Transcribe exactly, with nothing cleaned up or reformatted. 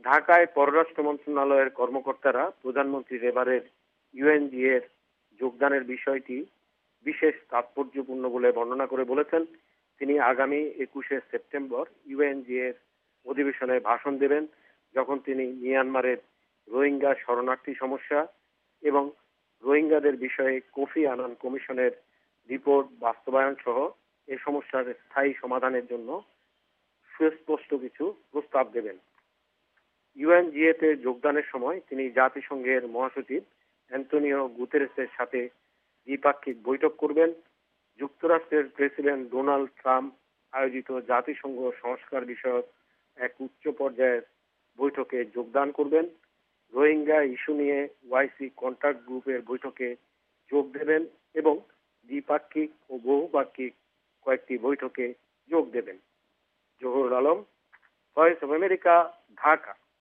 ঢাকায় পররাষ্ট্র মন্ত্রণালয়ের কর্মকর্তারা প্রধানমন্ত্রীর এবারের ইউএনজি এর যোগদানের বিষয়টি বিশেষ তাৎপর্যপূর্ণ বলে বর্ণনা করে বলেছেন, তিনি আগামী একুশে সেপ্টেম্বর ইউএনজি এর অধিবেশনে ভাষণ দেবেন, যখন তিনি মিয়ানমারের রোহিঙ্গা শরণার্থী সমস্যা এবং রোহিঙ্গাদের বিষয়ে কোফি আনান কমিশনের রিপোর্ট বাস্তবায়ন সহ এ সমস্যার স্থায়ী সমাধানের জন্য সুস্পষ্ট কিছু প্রস্তাব দেবেন। ইউএনজিএ তে যোগদানের সময় তিনি জাতিসংঘের মহাসচিব অ্যান্টনিও গুতেরেসের সাথে দ্বিপাক্ষিক বৈঠক করবেন। যুক্তরাষ্ট্রের প্রেসিডেন্ট ডোনাল্ড ট্রাম্প আয়োজিত জাতিসংঘ সংস্কার বিষয়ক এক উচ্চ পর্যায়ের বৈঠকে যোগদান করবেন। রোহিঙ্গা ইস্যু নিয়ে ওয়াইসি কন্ট্যাক্ট গ্রুপের বৈঠকে যোগ দেবেন এবং দ্বিপাক্ষিক ও বহুপাক্ষিক কয়েকটি বৈঠকে যোগ দেবেন। Zahurul Alam, voice of America, Dhaka.